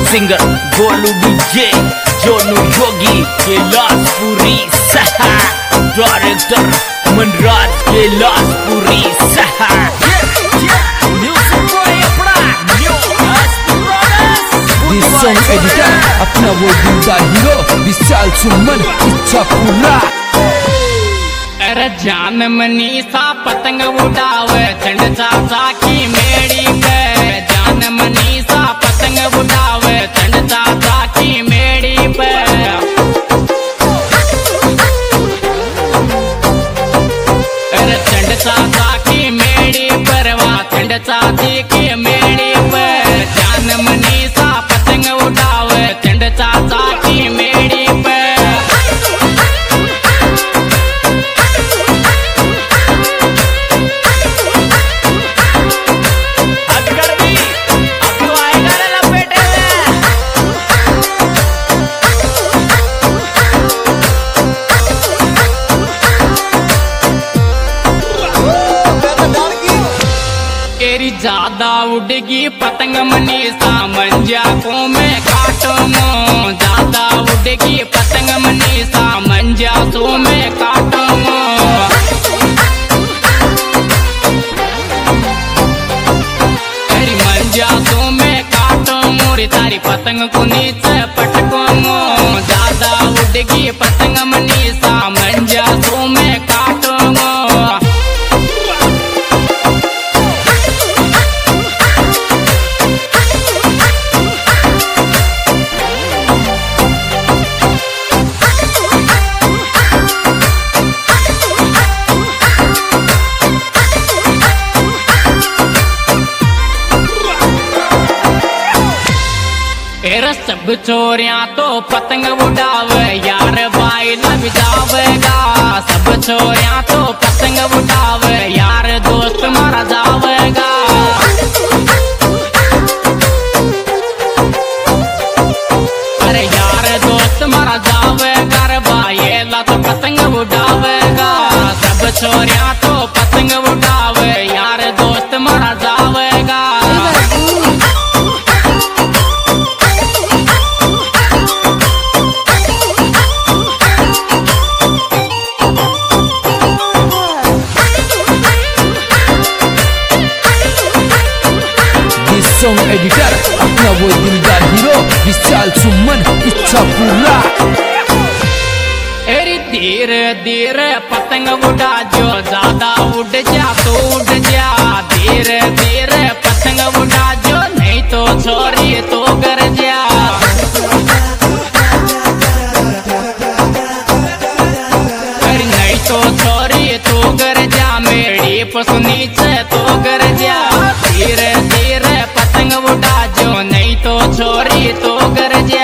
Singer Golu DJ, Jonu Yogi, Kailashpuri Saha, director Manraj Kailashpuri Saha, music boy अपना song editor अपना वो दिलदार हीरो विशाल सुमन, इच्छा पूरा। अरे जान मनीषा पतंग उड़ावे चंड चाचा की मेड़ी पे, जान मनीषा पतंग उड़ावे चंड चाचा की मेड़ी पे। अरे चंड चाचा की मेड़ी पर वा चंड चाची की मेड़ी पर, जान मनीषा पतंग उड़ावे चंड चाचा की मेड़ी पे। ज्यादा उड़ेगी पतंग मनीषा मंजा को मैं काटूंगा, ज्यादा उड़ेगी पतंग मनीषा मंजा को मैं काटूंगा। तेरी मंजा को मैं काटूंगा रे, तारी पतंग को नीचे पटकूंगा, ज्यादा उड़ेगी पतंग मनीषा मंजा को मैं काटूंगा। सब चोरियां तो पतंग उड़ावे यार भाई लग जावेगा, सब चोरियां तो पतंग उड़ावे यार दोस्त मारा जावेगा। अरे यार दोस्त मारा जावेगा रे भाई ला तो पतंग उड़ावेगा, सब चोरियां तो पतंग उड़ावे यार दोस्त मारा जावेगा। सॉन्ग एडिटर अपना वो दिलदार हीरो विशाल सुमन, इच्छा पूरा। अरे धीरे धीरे पतंग उड़ा जो ज्यादा उड़ जा तो उड़ जा, धीरे धीरे पतंग उड़ा जो नहीं तो छोरी तो गर जा। अरे नहीं तो छोरी तो गर जा, मेरी पसुनी से तो गर जा। धीरे धीरे पतंग उड़ा जो नहीं तो छोरी तो गर जा।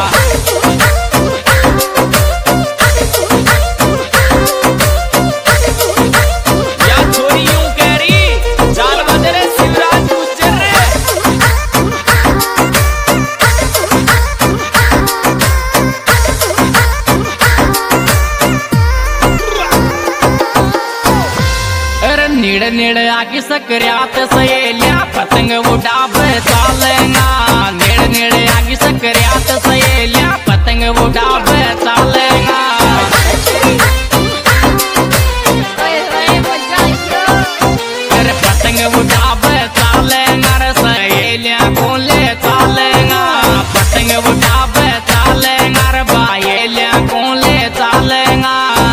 नीड़ नीड़ आगे सकरियात सहेलिया पतंग उड़ावे चालेगा, नीड़ नीड़ आगे सकरियात सहेलिया पतंग उड़ावे चालेगा। अरे पतंग उड़ावे चालेगा रे सहेलिया को ले चालेगा, पतंग उड़ावे चालेगा रे भाईलिया को ले चालेगा।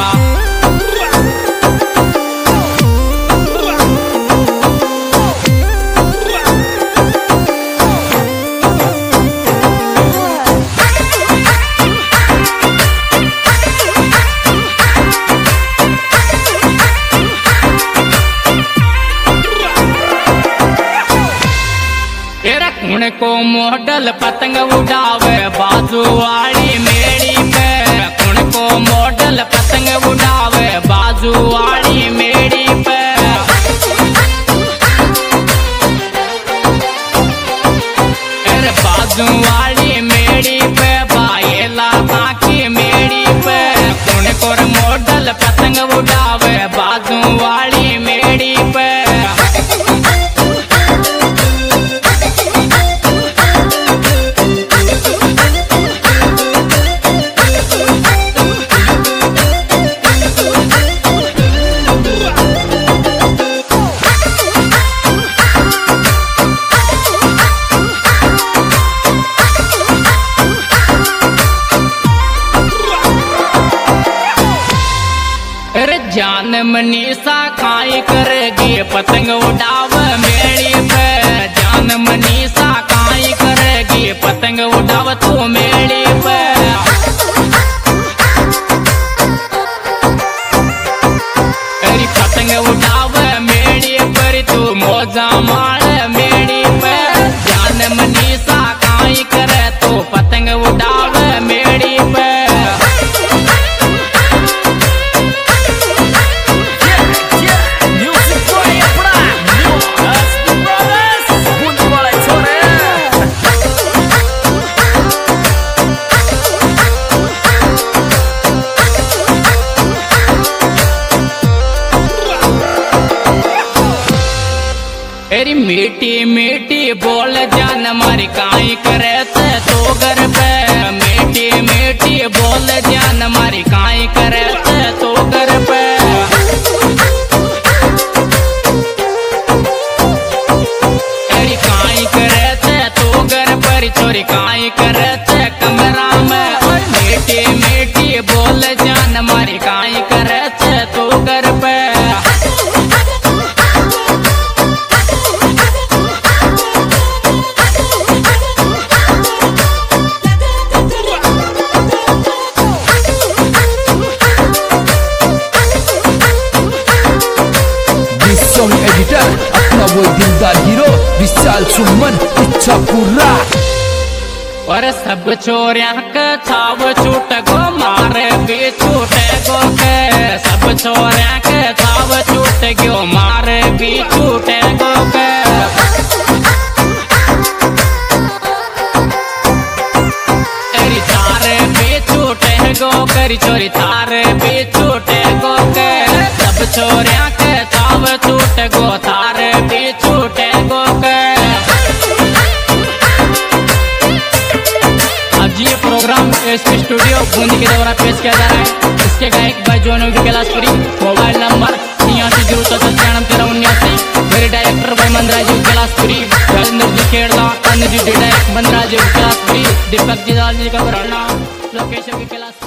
को मॉडल पतंग उड़ावे बाजू वाली मेड़ी पे, कुण को मॉडल पतंग उड़ावे बाजू वाली मेड़ी पे। अरे बाजू वाली मेड़ी पे भाई लाता की मेड़ी पे, कुण को मॉडल पतंग उड़ावे बाजू वाली मेड़ी पे। मनीषा खाई करेगी पतंग उड़ाव मेड़ी पे। जान मनीषा खाई करेगी पतंग उड़ाव तू मेड़ी पे। तेरी पतंग उड़ाव मेड़ी पर तू मौजा मार मेड़ी पे। जान मनीषा खाई करे तू पतंग उड़ाव मेड़ी पे। तेरी मीठी मीठी बोल जान मारी काई करे तो घर पे। मीठी मीठी बोल जान मारी काई करे तो घर पे। तेरी काई करे तो घर पर चोरी काई करे कमरा में। मीठी मीठी बोल जान मारी काई करे तो घर पे। एडिटर अपना वो दिलदार हीरो विशाल सुमन इच्छा पूरा। और सब छोरियां के छाव छूट गो मारे भी छूटे गो के। सब छोरियां के छाव छूट गो मारे भी छूटे गो के। तेरी तारे भी छूटे गो करी चोरी तारे भी छूटे गो के। सब छोरियां के छाव छूट गो तारे भी छूटे गो के। आज ये प्रोग्राम एसपी स्टूडियो बूंदी के द्वारा पेश किया जा रहा है। इसके गायक भाई जोनो कैलाशपुरी। मोबाइल नंबर 83 मेरे डायरेक्टर भाई मंदराजी कैलाशपुरी। राजेंद्र जी खेड़ला अन्य जी डायरेक्ट मंदराजी कैलाशपुरी। दीपक जी लाल जी का लोकेशन कैलाश।